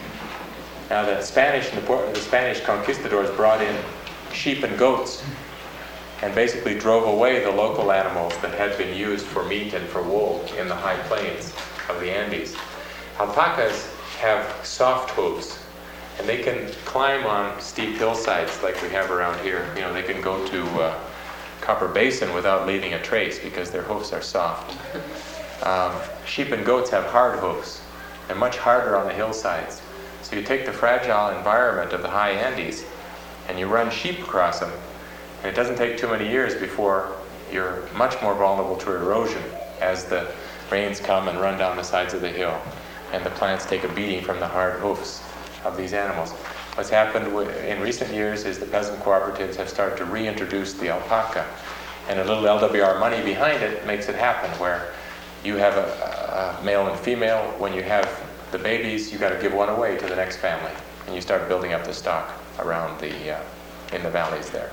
Now the Spanish, the Spanish conquistadors brought in sheep and goats and basically drove away the local animals that had been used for meat and for wool in the high plains of the Andes. Alpacas have soft hooves, and they can climb on steep hillsides like we have around here. You know, they can go to uh, Copper Basin without leaving a trace because their hoofs are soft. Um, sheep and goats have hard hoofs, and much harder on the hillsides. So you take the fragile environment of the high Andes, and you run sheep across them, and it doesn't take too many years before you're much more vulnerable to erosion as the rains come and run down the sides of the hill, and the plants take a beating from the hard hoofs of these animals. What's happened in recent years is the peasant cooperatives have started to reintroduce the alpaca, and a little L W R money behind it makes it happen, where you have a, a male and female. When you have the babies, you got to give one away to the next family, and you start building up the stock around the uh, in the valleys there.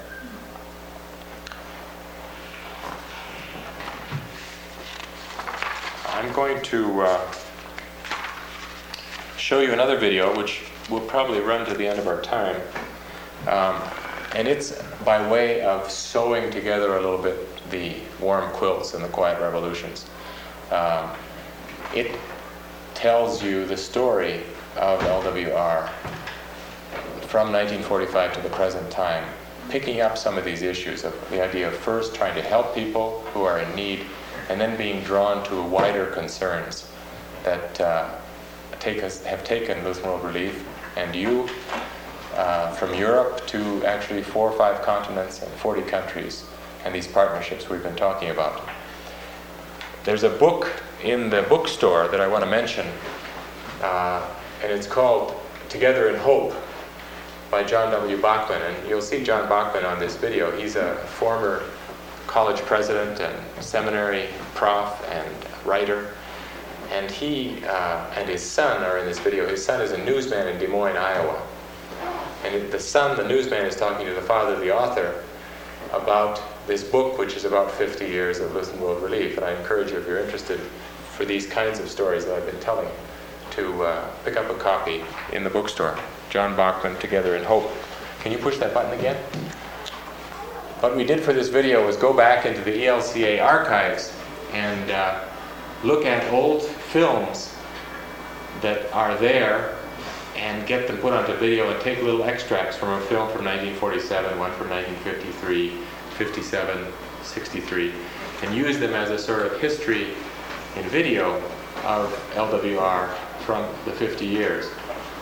I'm going to uh, show you another video, which will probably run to the end of our time. Um, and it's by way of sewing together a little bit the warm quilts and the quiet revolutions. Um, it tells you the story of L W R from nineteen forty-five to the present time, picking up some of these issues of the idea of first trying to help people who are in need, and then being drawn to wider concerns that uh, take us, have taken Lutheran World Relief and you uh, from Europe to actually four or five continents and forty countries, and these partnerships we've been talking about. There's a book in the bookstore that I want to mention, uh, and it's called Together in Hope by John W. Bachman, and you'll see John Bachman on this video. He's a former college president and seminary prof and writer, and he uh, and his son are in this video. His son is a newsman in Des Moines, Iowa, and the son, the newsman, is talking to the father, the author, about this book, which is about fifty years of Lutheran World Relief. And I encourage you, if you're interested for these kinds of stories that I've been telling, to uh, pick up a copy in the bookstore. John Bachman, Together in Hope. Can you push that button again? What we did for this video was go back into the E L C A archives and uh, look at old films that are there and get them put onto video, and take little extracts from a film from nineteen forty-seven, one from nineteen fifty-three, fifty-seven, sixty-three, and use them as a sort of history in video of L W R from the fifty years.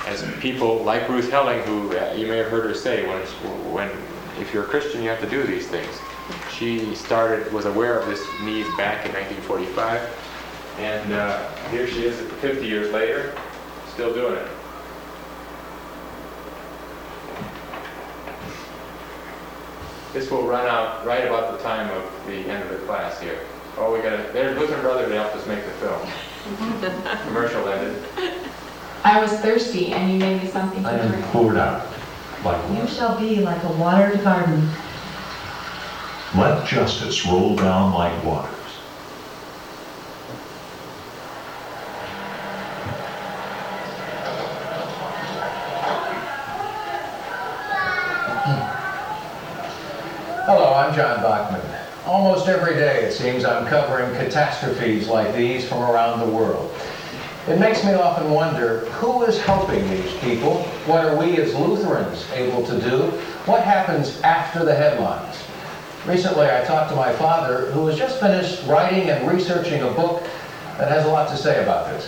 as people like Ruth Helling, who uh, you may have heard her say, when, when if you're a Christian, you have to do these things. She started, was aware of this need back in nineteen forty-five, and uh, here she is fifty years later, still doing it. This will run out right about the time of the end of the class here. Oh, we got to, there's Lutheran Brother to help us make the film. Commercial ended. I was thirsty, and you made me something I to am drink. poured out like You water. shall be like a watered garden. Let justice roll down like waters. Hello, I'm John Bachman. Almost every day, it seems, I'm covering catastrophes like these from around the world. It makes me often wonder, who is helping these people? What are we as Lutherans able to do? What happens after the headlines? Recently, I talked to my father, who has just finished writing and researching a book that has a lot to say about this.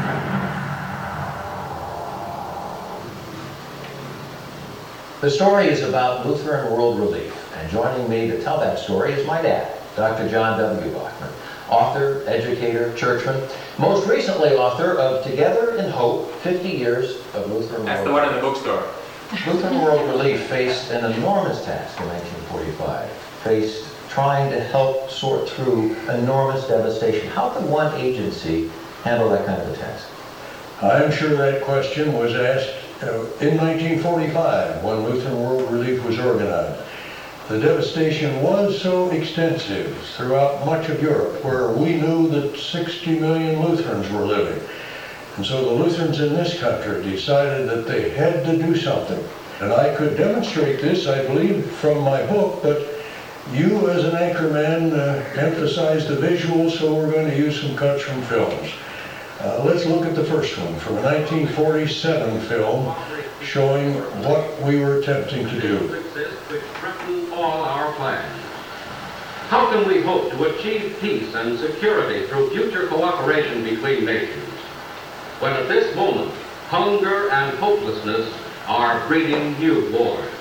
The story is about Lutheran World Relief, and joining me to tell that story is my dad, Doctor John W. Bachman, author, educator, churchman, most recently author of Together in Hope, fifty years of Lutheran That's World the one in Relief. the bookstore. Lutheran World Relief faced an enormous task in nineteen forty-five, faced trying to help sort through enormous devastation. How could one agency handle that kind of a task? I'm sure that question was asked uh, in nineteen forty-five when Lutheran World Relief was organized. The devastation was so extensive throughout much of Europe, where we knew that sixty million Lutherans were living. And so the Lutherans in this country decided that they had to do something. And I could demonstrate this, I believe, from my book, but you as an anchorman uh, emphasized the visuals, so we're going to use some cuts from films. Uh, let's look at the first one, from a nineteen forty-seven film showing what we were attempting to do. Which threaten all our plans. How can we hope to achieve peace and security through future cooperation between nations, when at this moment hunger and hopelessness are breeding new wars?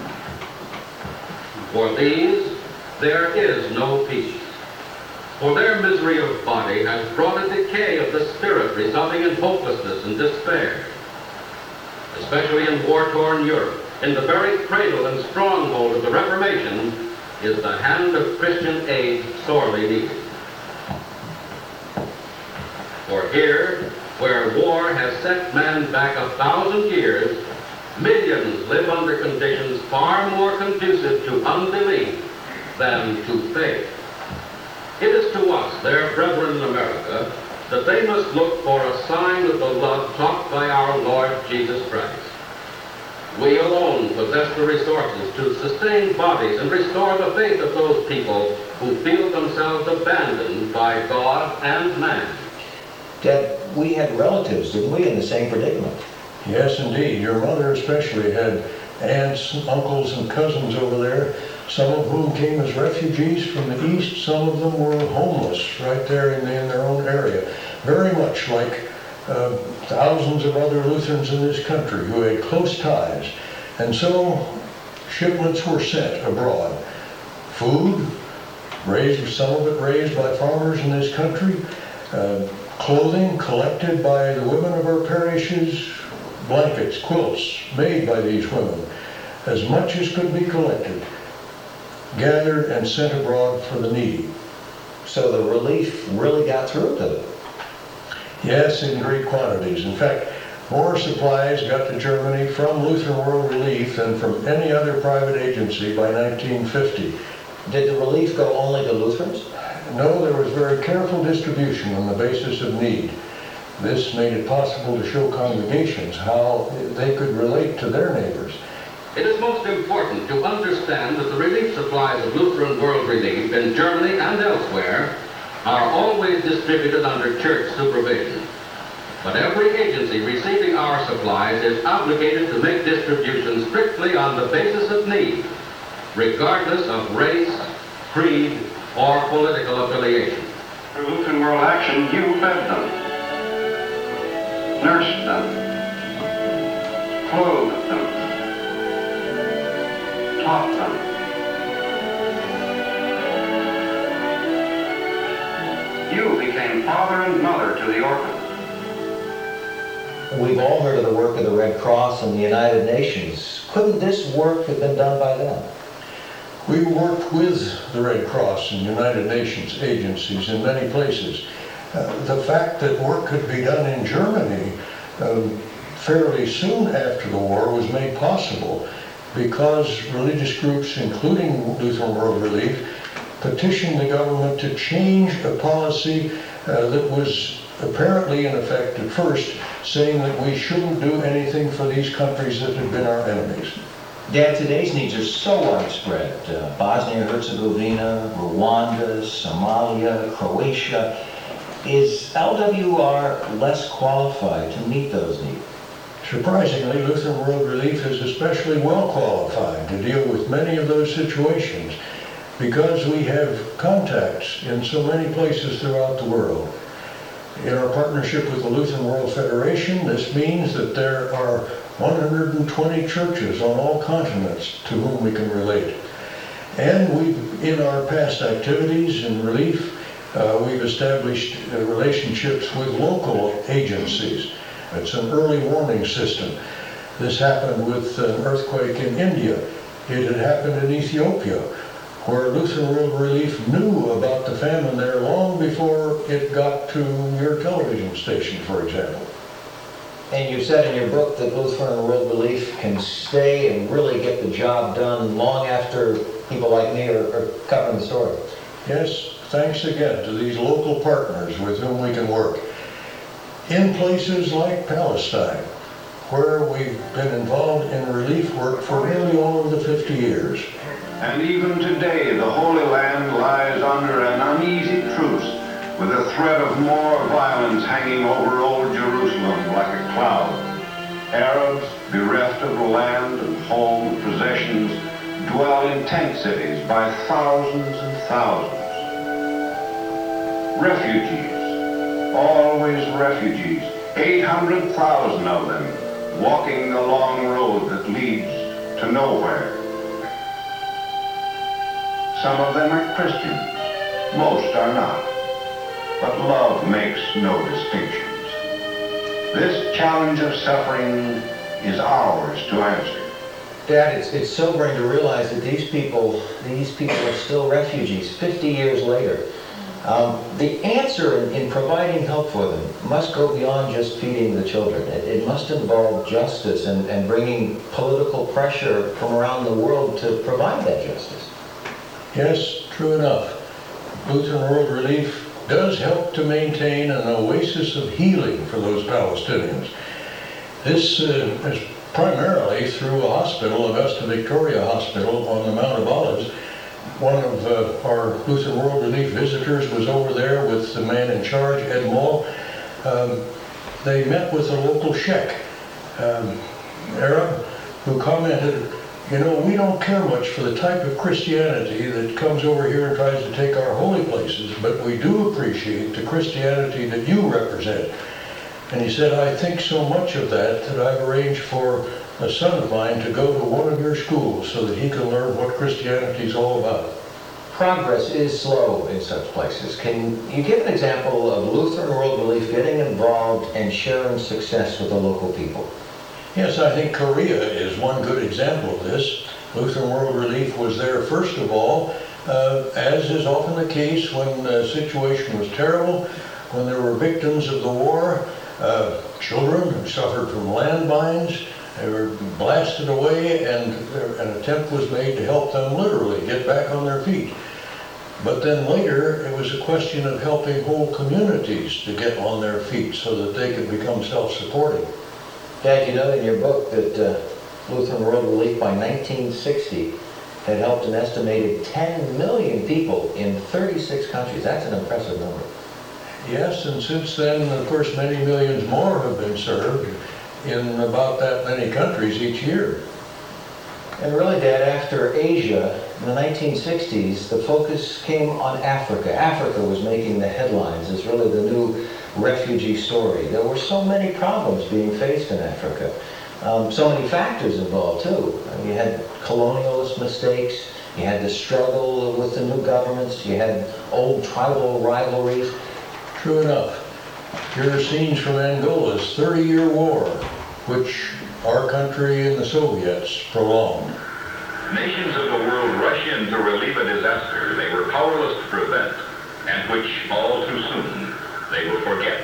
For these, there is no peace. For their misery of body has brought a decay of the spirit, resulting in hopelessness and despair. Especially in war-torn Europe, in the very cradle and stronghold of the Reformation, is the hand of Christian aid sorely needed. For here, where war has set man back a thousand years, millions live under conditions far more conducive to unbelief than to faith. It is to us, their brethren in America, that they must look for a sign of the love taught by our Lord Jesus Christ. We alone possess the resources to sustain bodies and restore the faith of those people who feel themselves abandoned by God and man. Dad, we had relatives, didn't we, in the same predicament? Yes, indeed. Your mother especially had aunts, uncles, and cousins over there, some of whom came as refugees from the east. Some of them were homeless right there in, the, in their own area, very much like uh, thousands of other Lutherans in this country who had close ties. And so shipments were sent abroad. Food, raised, some of it raised by farmers in this country, uh, clothing collected by the women of our parishes, blankets, quilts made by these women, as much as could be collected, gathered and sent abroad for the needy. So the relief really got through to them? Yes, in great quantities. In fact, more supplies got to Germany from Lutheran World Relief than from any other private agency by nineteen fifty. Did the relief go only to Lutherans? No, there was very careful distribution on the basis of need. This made it possible to show congregations how they could relate to their neighbors. It is most important to understand that the relief supplies of Lutheran World Relief in Germany and elsewhere are always distributed under church supervision. But every agency receiving our supplies is obligated to make distribution strictly on the basis of need, regardless of race, creed, or political affiliation. Through Lutheran World Action, you fed them, nursed them, clothed them, taught them. You became father and mother to the orphans. We've all heard of the work of the Red Cross and the United Nations. Couldn't this work have been done by them? We worked with the Red Cross and United Nations agencies in many places. Uh, the fact that work could be done in Germany um, fairly soon after the war was made possible because religious groups, including Lutheran World Relief, petitioned the government to change a policy uh, that was apparently in effect at first, saying that we shouldn't do anything for these countries that had been our enemies. Dad, today's needs are so widespread. Uh, Bosnia and Herzegovina, Rwanda, Somalia, Croatia. Is L W R less qualified to meet those needs? Surprisingly, Lutheran World Relief is especially well qualified to deal with many of those situations because we have contacts in so many places throughout the world. In our partnership with the Lutheran World Federation, this means that there are one hundred twenty churches on all continents to whom we can relate. And we've, in our past activities in relief, uh, we've established uh, relationships with local agencies. It's an early warning system. This happened with an earthquake in India. It had happened in Ethiopia, where Lutheran World Relief knew about the famine there long before it got to your television station, for example. And you said in your book that Lutheran World Relief can stay and really get the job done long after people like me are, are covering the story. Yes, thanks again to these local partners with whom we can work. In places like Palestine, where we've been involved in relief work for nearly all of the fifty years. And even today, the Holy Land lies under an uneasy truce, with a threat of more violence hanging over old Jerusalem like a cloud. Arabs, bereft of land and home and possessions, dwell in tent cities by thousands and thousands. Refugees, always refugees, eight hundred thousand of them, walking the long road that leads to nowhere. Some of them are Christians, most are not. But love makes no distinctions. This challenge of suffering is ours to answer. Dad, it's, it's sobering to realize that these people, these people are still refugees fifty years later. Um, the answer in, in providing help for them must go beyond just feeding the children. It, it must involve justice and, and bringing political pressure from around the world to provide that justice. Yes, true enough. Lutheran World Relief does help to maintain an oasis of healing for those Palestinians. This uh, is primarily through a hospital, Augusta Victoria Hospital on the Mount of Olives. One of uh, our Lutheran World Relief visitors was over there with the man in charge, Ed Moll. Um, they met with a local sheikh, um, Arab, who commented, you know, we don't care much for the type of Christianity that comes over here and tries to take our holy places, but we do appreciate the Christianity that you represent. And he said, I think so much of that that I've arranged for a son of mine to go to one of your schools so that he can learn what Christianity is all about. Progress is slow in such places. Can you give an example of Lutheran World Relief getting involved and sharing success with the local people? Yes, I think Korea is one good example of this. Lutheran World Relief was there first of all, uh, as is often the case when the situation was terrible, when there were victims of the war, uh, children who suffered from landmines. They were blasted away, and an attempt was made to help them literally get back on their feet. But then later, it was a question of helping whole communities to get on their feet so that they could become self-supporting. Dad, you know in your book that uh, Lutheran World Relief by nineteen sixty had helped an estimated ten million people in thirty-six countries. That's an impressive number. Yes, and since then, of course, many millions more have been served in about that many countries each year. And really, Dad, after Asia, in the nineteen sixties, the focus came on Africa. Africa was making the headlines as really the new refugee story. There were so many problems being faced in Africa. um, so many factors involved too. I mean, you had colonialist mistakes, you had the struggle with the new governments, you had old tribal rivalries. True enough. Here are scenes from Angola's thirty-year war, which our country and the Soviets prolonged. Nations of the world rush in to relieve a disaster they were powerless to prevent, and which, all too soon, they will forget.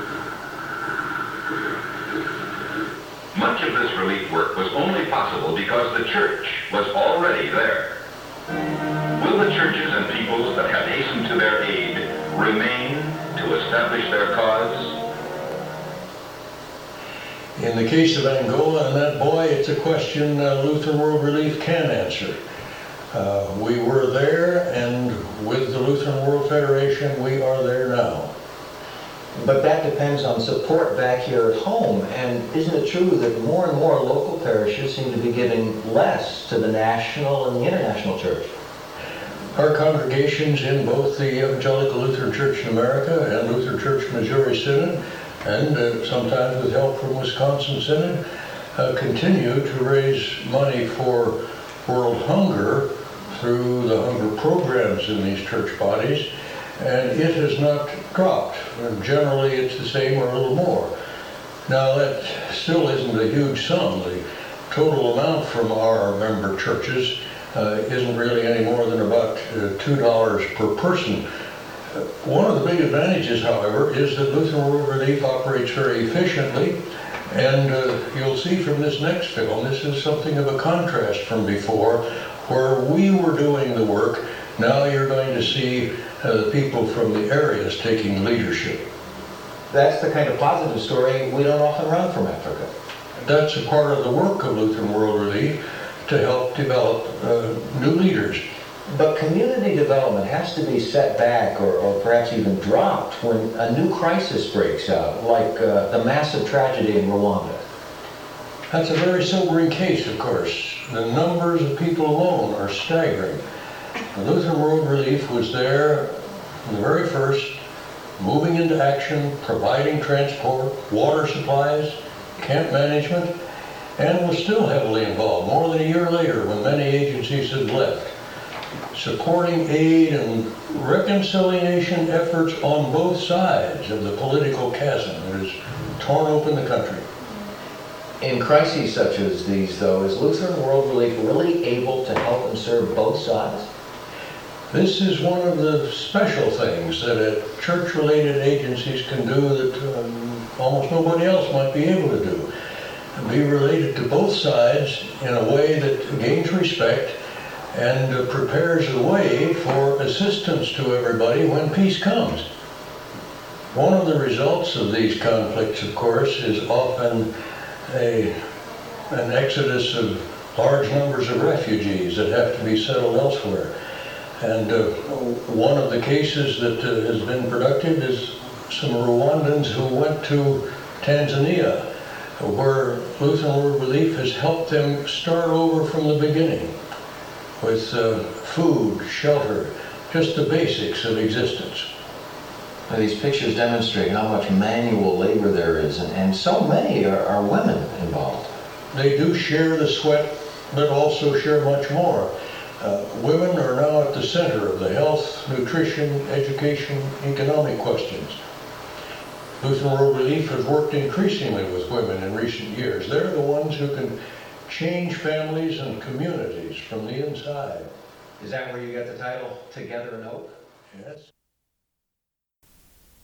Much of this relief work was only possible because the church was already there. Will the churches and peoples that have hastened to their aid remain to establish their cause? In the case of Angola and that boy, it's a question uh, Lutheran World Relief can answer. Uh, we were there, and with the Lutheran World Federation, we are there now. But that depends on support back here at home, and isn't it true that more and more local parishes seem to be giving less to the national and the international church? Our congregations in both the Evangelical Lutheran Church in America and Lutheran Church Missouri Synod, and uh, sometimes with help from Wisconsin Synod, uh, continue to raise money for world hunger through the hunger programs in these church bodies, and it has not dropped. Generally it's the same or a little more. Now that still isn't a huge sum. The total amount from our member churches uh, isn't really any more than about uh, two dollars per person. Uh, one of the big advantages, however, is that Lutheran World Relief operates very efficiently, and uh, you'll see from this next film, this is something of a contrast from before, where we were doing the work. Now you're going to see uh, the people from the areas taking leadership. That's the kind of positive story we don't often run from Africa. That's a part of the work of Lutheran World Relief, to help develop uh, new leaders. But community development has to be set back or, or perhaps even dropped when a new crisis breaks out, like uh, the massive tragedy in Rwanda. That's a very sobering case, of course. The numbers of people alone are staggering. The Lutheran World Relief was there from the very first, moving into action, providing transport, water supplies, camp management, and was still heavily involved more than a year later when many agencies had left, supporting aid and reconciliation efforts on both sides of the political chasm that has torn open the country. In crises such as these, though, is Lutheran World Relief really able to help and serve both sides? This is one of the special things that a church-related agencies can do that um, almost nobody else might be able to do. Be related to both sides in a way that gains respect and uh, prepares the way for assistance to everybody when peace comes. One of the results of these conflicts, of course, is often a, an exodus of large numbers of refugees that have to be settled elsewhere. And uh, one of the cases that uh, has been productive is some Rwandans who went to Tanzania, where Lutheran World Relief has helped them start over from the beginning with uh, food, shelter, just the basics of existence. Now, these pictures demonstrate how much manual labor there is, and, and so many are, are women involved. They do share the sweat, but also share much more. Uh, women are now at the center of the health, nutrition, education, economic questions. Lutheran World Relief has worked increasingly with women in recent years. They're the ones who can change families and communities from the inside. Is that where you got the title, Together in Hope? Yes.